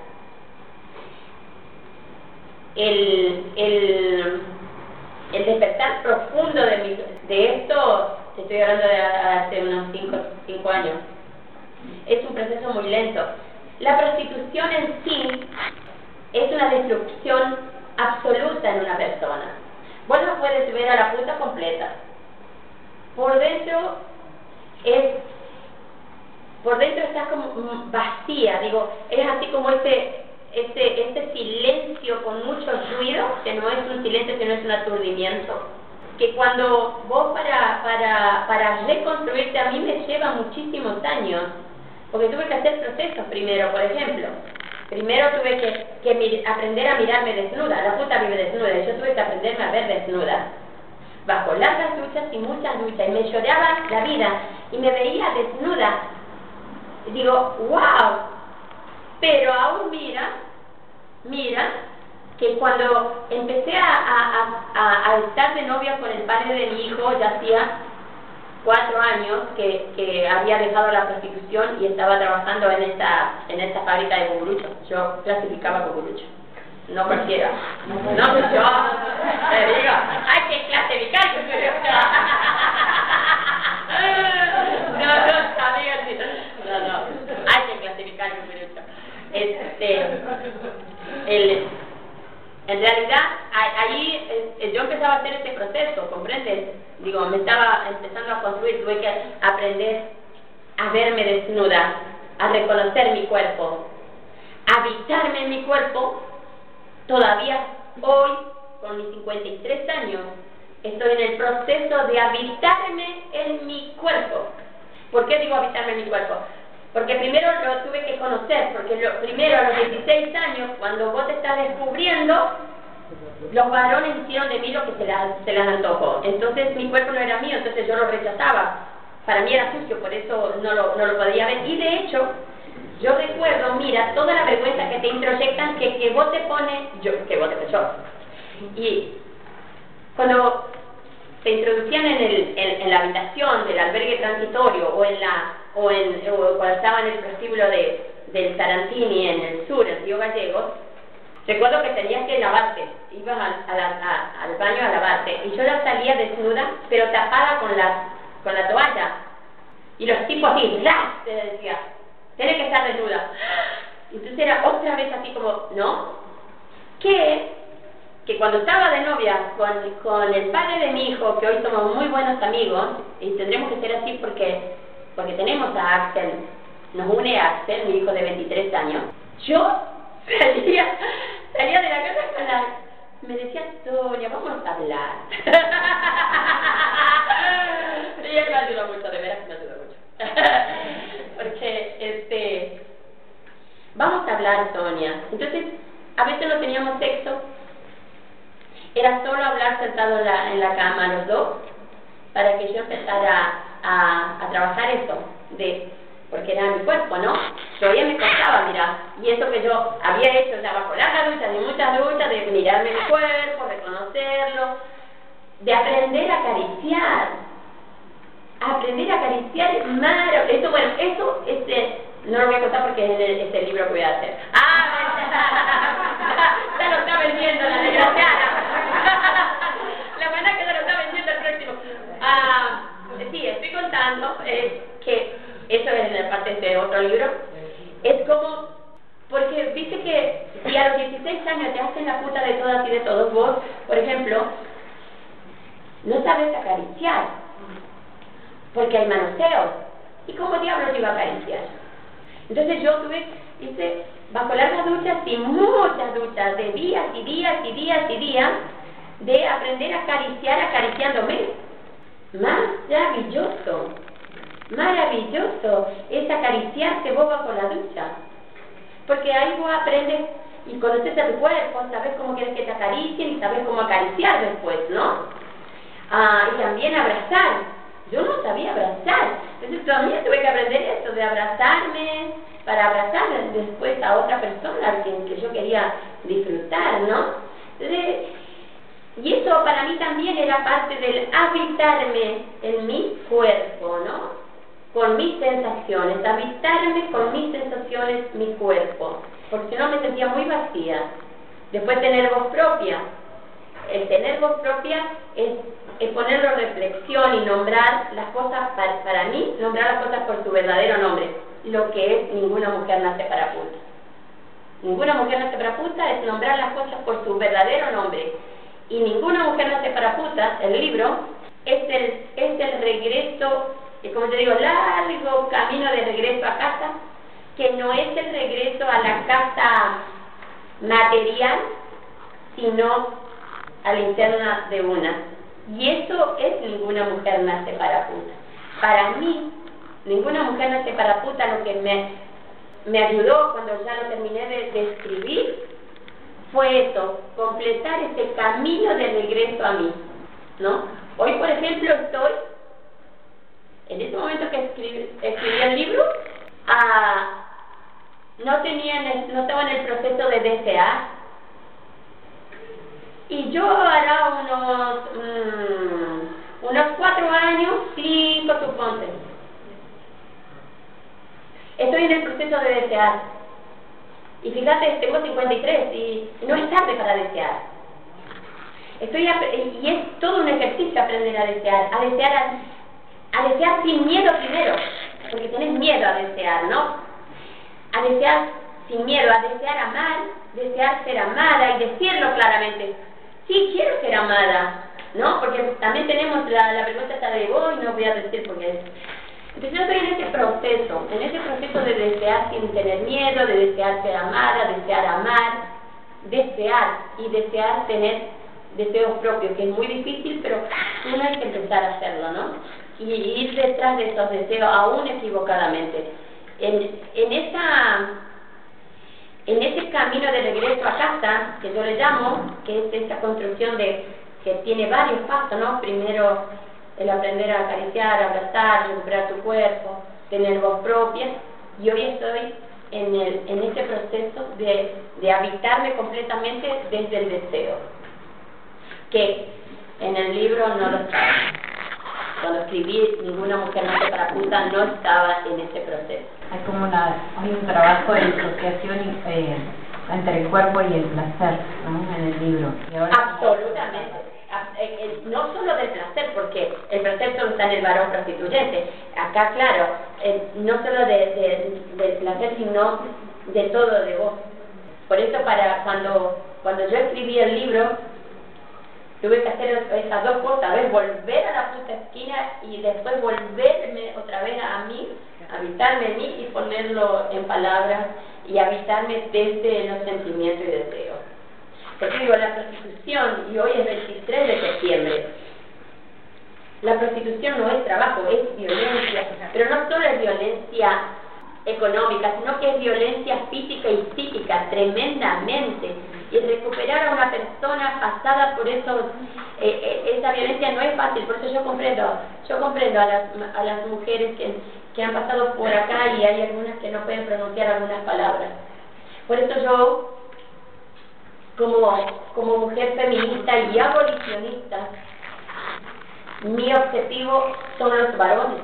El, el, el despertar profundo de, mi, de esto, te estoy hablando de hace unos cinco años, es un proceso muy lento. La prostitución en sí es una destrucción absoluta en una persona. Vos no puedes ver a la puta completa. Por dentro es, por dentro estás como vacía, digo, es así como este, este, este silencio con mucho ruido, que no es un silencio, que no es un aturdimiento, que cuando vos para, para, para reconstruirte, a mí me lleva muchísimos años, porque tuve que hacer procesos primero, por ejemplo. Primero tuve que, que mir, aprender a mirarme desnuda, la puta vive desnuda, y yo tuve que aprenderme a ver desnuda, bajo largas luchas y muchas luchas, y me lloraba la vida, y me veía desnuda, y digo, wow, pero aún mira, mira, que cuando empecé a, a, a, a estar de novia con el padre de mi hijo, ya hacía cuatro años que, que había dejado la prostitución y estaba trabajando en esta, en esta fábrica de cucurucho. Yo clasificaba cucurucho. no cualquiera. No, yo te digo, hay que clasificar tu curiosidad. No, no, amiga, sí. No, no, hay que clasificar tu curiosidad. Este, el, en realidad, ahí eh, yo empezaba a hacer este proceso, ¿comprendes? Digo, me estaba empezando a construir, tuve que aprender a verme desnuda, a reconocer mi cuerpo, a habitarme en mi cuerpo. Todavía hoy, con mis cincuenta y tres años, estoy en el proceso de habitarme en mi cuerpo. ¿Por qué digo habitarme en mi cuerpo? Porque primero lo tuve que conocer, porque lo, primero a los dieciséis años, cuando vos te estás descubriendo, los varones hicieron de mí lo que se les, se les antojó. Entonces mi cuerpo no era mío, entonces yo lo rechazaba. Para mí era sucio, por eso no lo, no lo podía ver. Y de hecho, yo recuerdo, mira, toda la vergüenza que te introyectan, que, que vos te pones, yo, que vos te yo. Y cuando te introducían en, el, en, en la habitación del albergue transitorio, o en la o, en, o cuando estaba en el prostíbulo de, del Tarantini en el sur, en Río Gallegos, recuerdo que tenías que lavarte, ibas al, a la, a, al baño a lavarte, y yo la salía desnuda, pero tapada con la, con la toalla, y los tipos así, ¡ras!, te decía, tienes que estar desnuda. Entonces era otra vez así como, ¿no? Que, que cuando estaba de novia con, con el padre de mi hijo, que hoy somos muy buenos amigos, y tendremos que ser así porque, porque tenemos a Axel, nos une a Axel, mi hijo de veintitrés años, yo salía, salía de la casa con la... Me decía, Sonia, vamos a hablar. Y él me ayudó mucho, de veras que me ayudó mucho. Porque, este... Vamos a hablar, Sonia. Entonces, a veces no teníamos sexo. Era solo hablar sentado en la, en la cama los dos, para que yo empezara a, a trabajar eso, de... porque era mi cuerpo, ¿no? Todavía me costaba, mira, y eso que yo había hecho, o sea, bajo largas duchas, de muchas duchas, de mirarme el cuerpo, reconocerlo, de aprender a acariciar, aprender a acariciar es maravilloso. Eso, bueno, eso, este, no lo voy a contar porque es el, es el libro que voy a hacer. ¡Ah! Ya lo está vendiendo la desgraciada. La buena que ya lo está vendiendo el próximo. Ah, sí, estoy contando eh, que eso es en la parte de otro libro, es como, porque viste que si a los dieciséis años te hacen la puta de todas y de todos, vos, por ejemplo, no sabes acariciar, porque hay manoseos, ¿y cómo diablos iba a acariciar? Entonces yo tuve, hice, bajo largas duchas y muchas duchas, de días y días y días y días, de aprender a acariciar acariciándome. Maravilloso. Maravilloso es acariciarse vos bajo la ducha, porque ahí vos aprendes y conoces a tu cuerpo, sabes cómo quieres que te acaricien y sabes cómo acariciar después, ¿no? Ah, y también abrazar. Yo no sabía abrazar, entonces todavía tuve que aprender eso, de abrazarme, para abrazar después a otra persona a quien que yo quería disfrutar, ¿no? Entonces, y eso para mí también era parte del habitarme en mi cuerpo, ¿no? Con mis sensaciones, habitarme con mis sensaciones, mi cuerpo, porque si no me sentía muy vacía. Después tener voz propia. El tener voz propia es, es ponerlo en reflexión y nombrar las cosas, para, para mí, nombrar las cosas por su verdadero nombre, lo que es ninguna mujer nace para puta. Ninguna mujer nace para puta es nombrar las cosas por su verdadero nombre. Y ninguna mujer nace para puta, el libro, es el, es el regreso, como te digo, largo camino de regreso a casa, que no es el regreso a la casa material, sino a la interna de una. Y eso es ninguna mujer nace para puta. Para mí, ninguna mujer nace para puta, lo que me, me ayudó cuando ya lo terminé de, de escribir, fue eso, completar ese camino de regreso a mí, ¿no? Hoy, por ejemplo, estoy, en este momento que escribí, escribí el libro, ah, no, tenía en el, no estaba en el proceso de desear, y yo hará unos, mmm, unos cuatro años, cinco, suponte, estoy en el proceso de desear. Y fíjate, tengo cincuenta y tres y no es tarde para desear. Estoy y es todo un ejercicio aprender a desear, a desear a, a desear sin miedo primero, porque tenés miedo a desear, ¿no? A desear sin miedo, a desear amar, desear ser amada y decirlo claramente. Sí, quiero ser amada, ¿no? Porque también tenemos la, la vergüenza esta de hoy, no voy a decir porque es. Entonces yo estoy en ese proceso, en ese proceso de desear sin tener miedo, de desear ser amada, desear amar, desear y desear tener deseos propios, que es muy difícil, pero uno hay que empezar a hacerlo, ¿no? Y ir detrás de esos deseos, aún equivocadamente. En, en esa... En ese camino de regreso a casa, que yo le llamo, que es esta construcción de que tiene varios pasos, ¿no? Primero, el aprender a acariciar, abrazar, recuperar tu cuerpo, tener voz propia, y hoy estoy en, el, en este proceso de, de habitarme completamente desde el deseo, que en el libro no lo estaba. Cuando escribí Ninguna mujer nace para puta, no estaba en ese proceso. Hay como una, hay un trabajo de disociación eh, entre el cuerpo y el placer, ¿no? En el libro. Y ahora... Absolutamente. No solo del placer, porque el placer solo está en el varón prostituyente. Acá, claro, eh, no solo de, de, del placer, sino de todo de vos. Por eso, para cuando, cuando yo escribí el libro, tuve que hacer esas dos cosas, ¿ves? Volver a la puta esquina y después volverme otra vez a mí, habitarme en mí y ponerlo en palabras y habitarme desde los sentimientos y deseos. Porque digo, la prostitución, y hoy es veintitrés de septiembre, la prostitución no es trabajo, es violencia, pero no solo es violencia económica, sino que es violencia física y psíquica, tremendamente. Y recuperar a una persona pasada por eso, eh, eh, esa violencia no es fácil, por eso yo comprendo, yo comprendo a las, a las mujeres que, que han pasado por acá y hay algunas que no pueden pronunciar algunas palabras. Por eso yo, como, como mujer feminista y abolicionista, mi objetivo son los varones.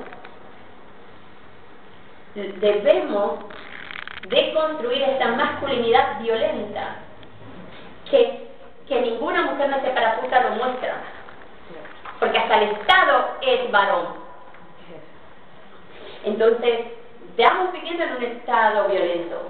Debemos deconstruir esta masculinidad violenta que, que ninguna mujer nace para puta lo muestra, porque hasta el Estado es varón. Entonces, estamos viviendo en un Estado violento.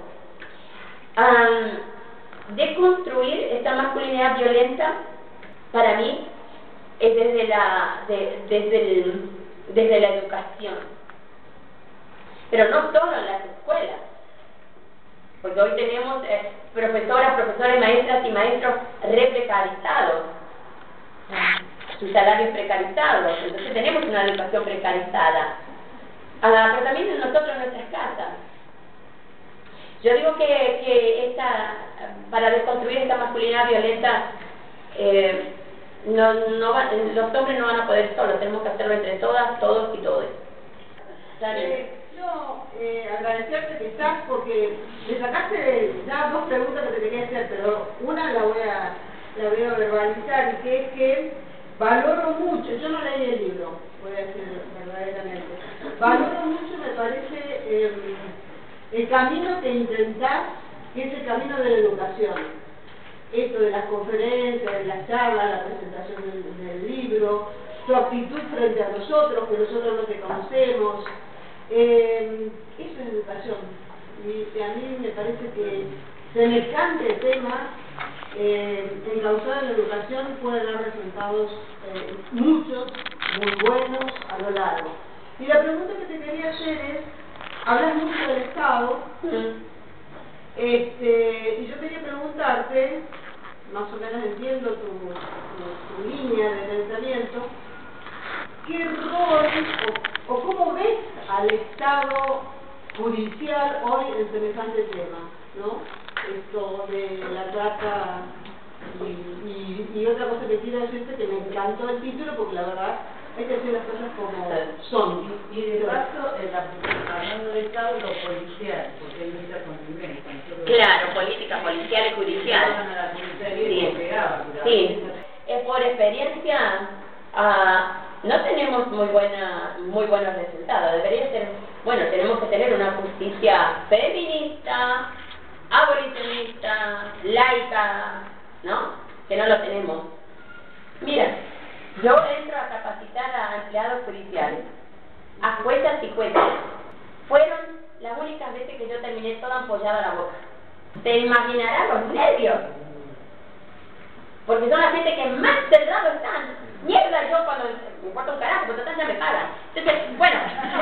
Um, deconstruir esta masculinidad violenta, para mí, es desde la, de, desde, el, desde la educación. Pero no solo en las escuelas. Porque hoy tenemos eh, profesoras, profesores, maestras y maestros re precarizados, sus salarios precarizados, entonces tenemos una educación precarizada. Ah, pero también nosotros en nuestras casas. Yo digo que, que esta, para desconstruir esta masculinidad violenta, eh, no, no va, los hombres no van a poder solos, tenemos que hacerlo entre todas, todos y todos. Eh, no, eh, agradecerte que estás porque me sacaste ya dos preguntas que te quería hacer, pero una la voy a, la voy a verbalizar, y que es que valoro mucho, yo no leí el libro, voy a decir verdaderamente, valoro mucho, me parece, eh, el camino que intentás, que es el camino de la educación. Esto de las conferencias, de las charlas, la presentación del, del libro, tu actitud frente a nosotros, que nosotros no te conocemos. Eh, eso es educación, y a mí me parece que semejante tema eh, encauzado en la educación puede dar resultados eh, muchos, muy buenos a lo largo. Y la pregunta que te quería hacer es, hablas mucho del Estado, este, y yo quería preguntarte, más o menos entiendo tu, tu, tu línea de pensamiento, ¿qué rol o, o cómo ves al Estado judicial hoy en semejante tema, ¿no? Esto de la trata y, y, y otra cosa que quiero decirte, que me encantó el título, porque la verdad hay que hacer las cosas como son. Y, y de paso, hablando del Estado, lo policial, porque hay mucha convivencia. Claro, política policial y judicial. Sí, sí. Es por experiencia. Uh, no tenemos muy buena muy buenos resultados. Debería ser, bueno, tenemos que tener una justicia feminista, abolicionista democrática, laica, ¿no? Que no lo tenemos. Mira, yo entro a capacitar a empleados judiciales, a juezas y jueces. Fueron las únicas veces que yo terminé toda ampollada la boca. Te imaginarás los nervios. Porque son la gente que más cerrado están. Mierda, yo cuando me importa un carajo, porque total ya me pagan. Entonces, bueno.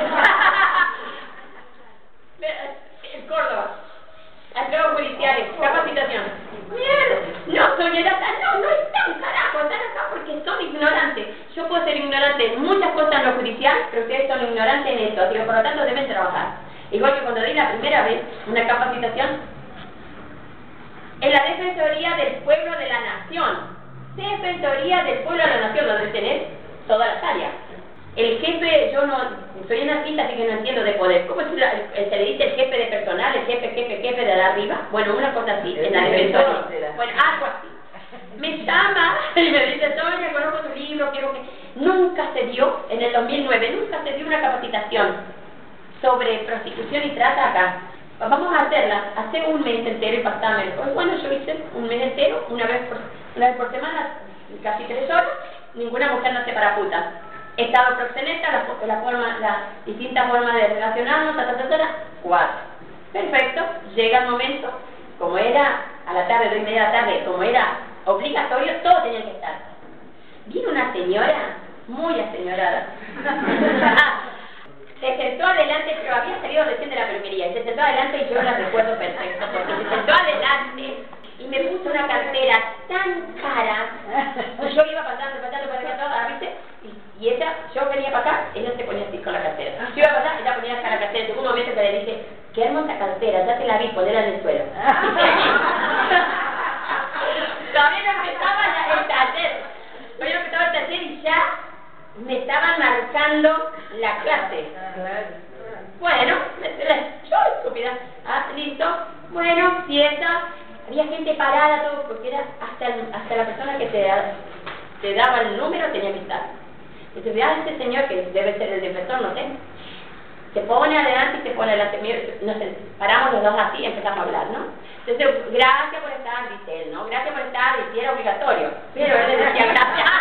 En Córdoba, empleados judiciales, capacitación. Mierda, no soy el ata, no, no están carajo, están acá porque son ignorantes. Yo puedo ser ignorante en muchas cosas en lo judicial, pero ustedes son ignorantes en esto, así que por lo tanto deben trabajar. Igual que cuando di la primera vez una capacitación en la Defensoría del Pueblo de la Nación. Defensoría del Pueblo de la Nación, donde tenés todas las áreas. El jefe, yo no, soy anarquista, así que no entiendo de poder. ¿Cómo se, la, se le dice el jefe de personal, el jefe, jefe, jefe de la arriba? Bueno, una cosa así, en la Defensoría. Bueno, algo así. Me llama y me dice, Sonia, conozco tu libro, quiero que... Nunca se dio, en el dos mil nueve, nunca se dio una capacitación sobre prostitución y trata acá. Vamos a hacerla, hace un mes entero y pasame. Pues bueno, yo hice un mes entero, una vez por, una vez por semana, casi tres horas, ninguna mujer nace para puta. Estado proxeneta, la, la forma, las distintas formas de relacionarnos, ta, ta, ta, ta, cuatro. Perfecto, llega el momento, como era a la tarde, dos y media de la tarde, como era obligatorio, todos tenían que estar. Vino una señora, muy aseñorada. Se sentó adelante, pero había salido recién de la peluquería, y se sentó adelante y yo la recuerdo perfecto, porque se sentó adelante y me puso una cartera tan cara, y yo iba pasando, pasando para acá toda, ¿viste? Y, y ella, yo venía para acá, ella se ponía así con la cartera. Yo iba para allá, ella ponía acá la cartera, en un momento que le dije, qué hermosa cartera, ya te la vi, ponerla en el suelo. Todavía no empezaba el taller, todavía no empezaba el taller y ya me estaban marcando la clase. Bueno, yo estúpida. Ah, listo. Bueno, fiesta. Había gente parada, todo, porque era hasta, el, hasta la persona que te, te daba el número tenía que estar. Entonces, ah, este señor, que debe ser el defensor, no sé, se pone adelante y se pone adelante. No sé, paramos los dos así y empezamos a hablar, ¿no? Entonces, gracias por estar, dice él, ¿no? Gracias por estar, y si era obligatorio. Pero él le decía, gracias.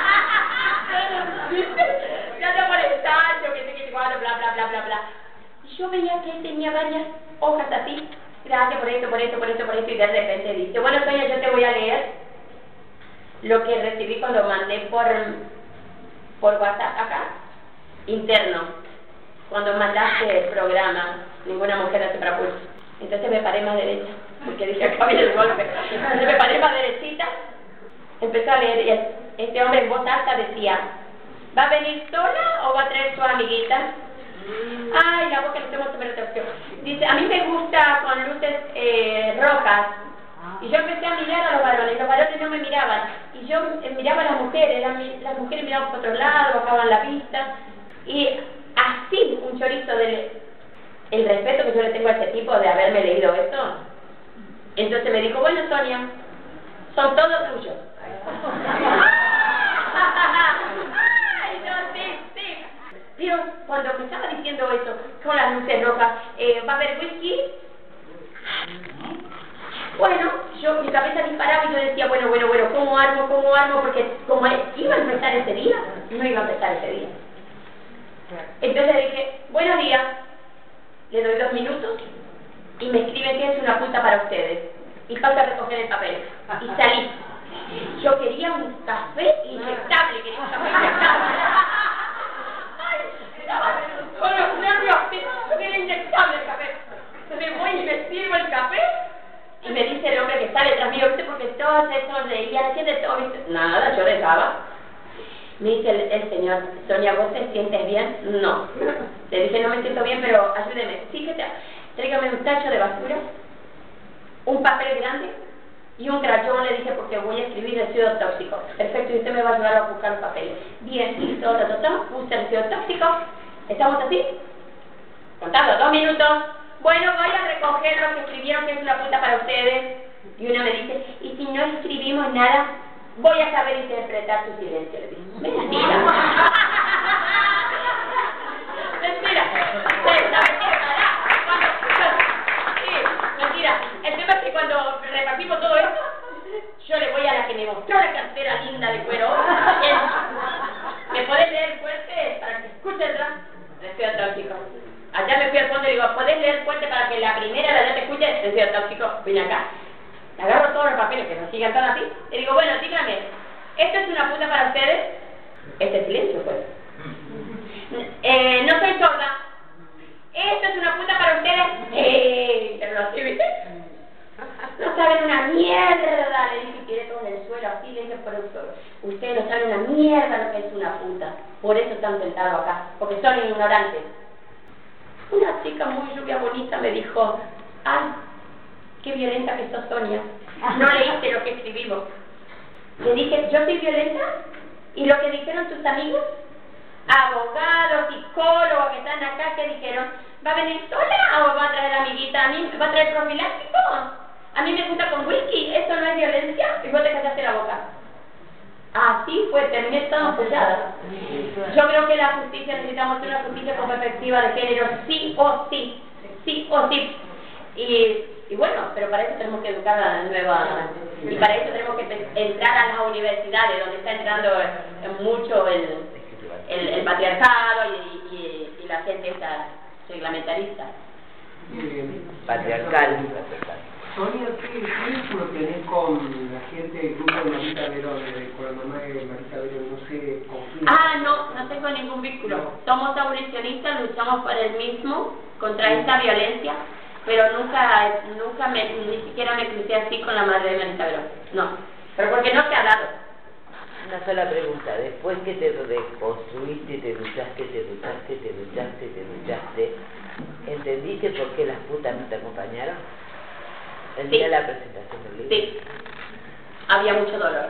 Gracias por estar, yo que sé que igual, bla, bla, bla, bla, bla. Y yo veía que él tenía varias hojas así. Gracias por esto, por esto, por esto, por esto. Y de repente dice, bueno, Sonia, yo te voy a leer lo que recibí cuando mandé por, por WhatsApp acá, interno. Cuando mandaste el programa, ninguna mujer hace para pulso. Entonces me paré más derecha, porque dije, acá viene el golpe. Entonces me paré más derechita, empecé a leer, y este hombre en voz alta decía, ¿va a venir sola o va a traer su amiguita? Ay, la boca no tengo super atracción. Dice, a mí me gusta con luces eh, rojas. Y yo empecé a mirar a los varones, los varones no me miraban. Y yo eh, miraba a las mujeres, las, las mujeres miraban por otro lado, bajaban la vista. Y así, un chorizo del el respeto que yo le tengo a este tipo de haberme leído esto. Entonces me dijo, bueno, Sonia, son todos tuyos. Ay, no, sí, sí. Pero cuando me estaba diciendo eso, con las luces rojas, eh, ¿va a haber whisky? Bueno, yo, mi cabeza disparaba y yo decía, bueno, bueno, bueno, ¿cómo armo, cómo armo? Porque como iba a empezar ese día, no iba a empezar ese día. Entonces le dije, buenos días, le doy dos minutos y me escriben que es una puta para ustedes. Y falta recoger el papel. Y salí. Yo quería un café inyectable, quería un café inyectable. Ay, estaba con los nervios, yo quería inyectable el café. Me voy y me sirvo el café y me dice el hombre que está detrás mío, ¿viste? Porque todos esos leían, ¿qué de todo? ¿Viste? Nada, yo rezaba. Me dice el, el señor, Sonia, ¿vos te sientes bien? No. Le dije, no me siento bien, pero ayúdeme. Fíjate, tráigame un tacho de basura, un papel grande y un crayón, le dije, porque voy a escribir residuo tóxico. Perfecto, y usted me va a ayudar a buscar los papeles. Bien, listo, ta, ta, ta, puse el residuo tóxico. ¿Estamos así? Contando, dos minutos. Bueno, voy a recoger lo que escribieron que es una puta para ustedes. Y uno me dice, ¿y si no escribimos nada? Voy a saber interpretar tu silencio, le dije. Mentira. Mentira. ¿Sabes qué? Sí, mentira. El tema es que cuando repartimos todo Allá me fui al fondo y digo, ¿podés leer fuerte para que la primera de allá te escuche? Decía el tóxico, vine acá. Le agarro todos los papeles que nos sigan tan así. Y digo, bueno, dígame, ¿esto es una puta para ustedes? Este silencio, pues. Eh, no soy sorda. ¿Esto es una puta para ustedes? Eh, pero así, ¿viste? No saben una mierda, le dije, tiré todo en el suelo, así le dije, pero ustedes no saben una mierda lo que es una puta. Por eso están sentados acá, porque son ignorantes. Una chica muy rubia bonita me dijo, ay, qué violenta que sos, Sonia. No leíste lo que escribimos. Le dije, ¿yo soy violenta? ¿Y lo que dijeron tus amigos? Abogados, psicólogos que están acá, ¿qué dijeron? ¿Va a venir sola o va a traer amiguita? ¿A mí va a traer profiláctico? A mí me gusta con whisky, ¿eso no es violencia? Y vos te callaste la boca. Así fue, terminé toda apoyada. Yo creo que la justicia, necesitamos una justicia con perspectiva de género, sí o sí, sí o sí. Y, y bueno, pero para eso tenemos que educar a la nueva, y para eso tenemos que entrar a las universidades, donde está entrando mucho el, el, el patriarcado y, y, y la gente esta reglamentarista. Eh, patriarcal. Sonia, ¿qué vínculo tenés con la gente del grupo de Marita Verón, con la mamá de Marita Verón? No sé con quién. Ah, no, no tengo ningún vínculo. No. Somos abolicionistas, luchamos por el mismo, contra esta violencia, pero nunca, nunca me, ni siquiera me crucé así con la madre de Marita Verón. No, pero porque no se ha dado. Una sola pregunta, después que te reconstruiste, te luchaste, te luchaste, te luchaste, te luchaste, ¿entendiste por qué las putas no te acompañaron? El sí. día de la presentación del libro. Sí, había mucho dolor.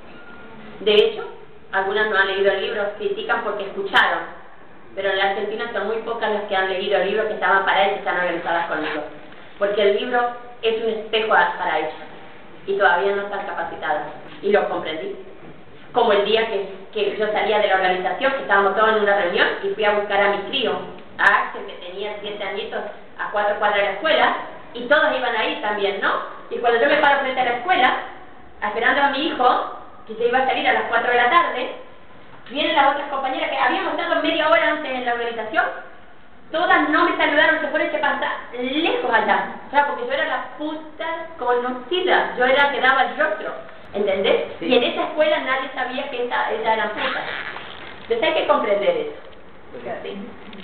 De hecho, algunas no han leído el libro, critican porque escucharon, pero en la Argentina son muy pocas las que han leído el libro, que estaban para ellas y están organizadas conmigo, porque el libro es un espejo para ellas y todavía no están capacitadas, y lo comprendí. Como el día que, que yo salía de la organización, que estábamos todos en una reunión, y fui a buscar a mi crío, a Axel, que tenía siete añitos, a cuatro cuadras de la escuela, y todos iban ahí también, ¿no? Y cuando yo me paro frente a la escuela, esperando a mi hijo, que se iba a salir a las cuatro de la tarde, vienen las otras compañeras que habíamos estado media hora antes en la organización, todas no me saludaron, se fueron, se pasaron lejos allá, o sea, porque yo era la puta conocida, yo era la que daba el rostro, ¿entendés? Sí. Y en esa escuela nadie sabía que esa, ella era puta. Entonces hay que comprender eso. ¿Sí?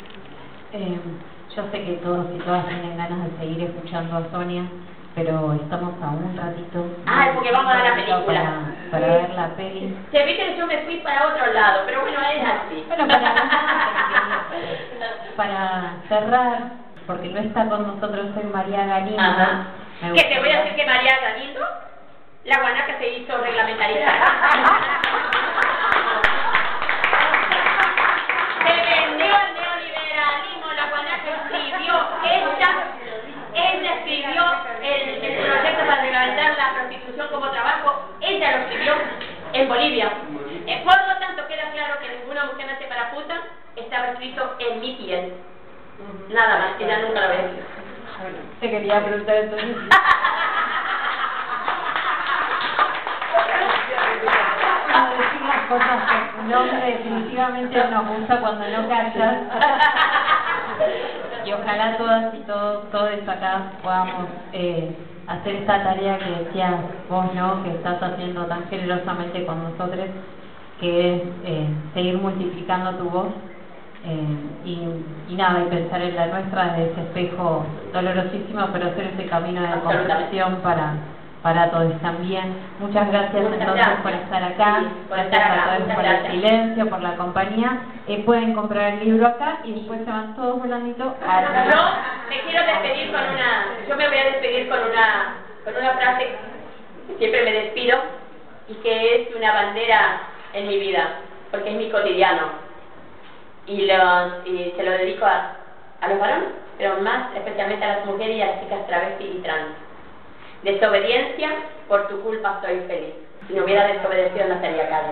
Eh, yo sé que todos y todas tienen ganas de seguir escuchando a Sonia, pero estamos a un ratito. Ah, es porque vamos a ver la película. Para, para ver la peli. Se ve que yo me fui para otro lado, pero bueno, es así. Bueno, para, para cerrar, porque no está con nosotros hoy María Galindo. Ajá. ¿Qué te voy a decir que María Galindo? La guanaca se hizo reglamentarizar. Se vendió el neoliberalismo, la guanaca escribió, ella, ella escribió el, el proyecto para reglamentar la prostitución como trabajo, ella lo escribió en Bolivia. Eh, por lo tanto, queda claro que ninguna mujer nace para puta, estaba escrito en mi piel. Nada más, ella nunca lo había escrito. Te quería preguntar entonces. A decir las cosas que un hombre definitivamente nos gusta cuando no callas. Y ojalá todas y todos, todos acá podamos eh, hacer esta tarea que decías vos, ¿no? Que estás haciendo tan generosamente con nosotros, que es eh, seguir multiplicando tu voz. Eh, y, y nada, y pensar en la nuestra desde ese espejo dolorosísimo, pero hacer ese camino de construcción para para todos también. Muchas gracias Muchas entonces gracias. por estar acá, Sí, por gracias estar acá. a todos Muchas por gracias. el silencio, por la compañía. Eh, pueden comprar el libro acá y después se van todos volando a Yo me quiero despedir con una, yo me voy a despedir con una, con una frase que siempre me despido y que es una bandera en mi vida, porque es mi cotidiano. Y, lo, y se lo dedico a, a los varones, pero más especialmente a las mujeres y a las chicas travesti y trans. Desobediencia, por tu culpa soy feliz. Si no hubiera desobedecido no estaría acá.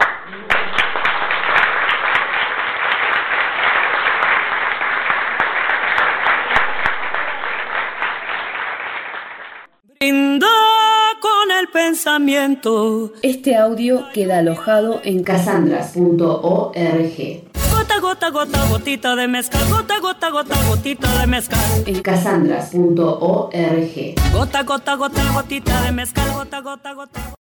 Brinda con el pensamiento. Este audio queda alojado en cassandras punto org. Gota Gota, gota, gota, gotita de mezcal. Gota, gota, gota, gotita de mezcal. En cassandras punto org. Gota, gota, gota, gotita de mezcal. Gota, gota, gota.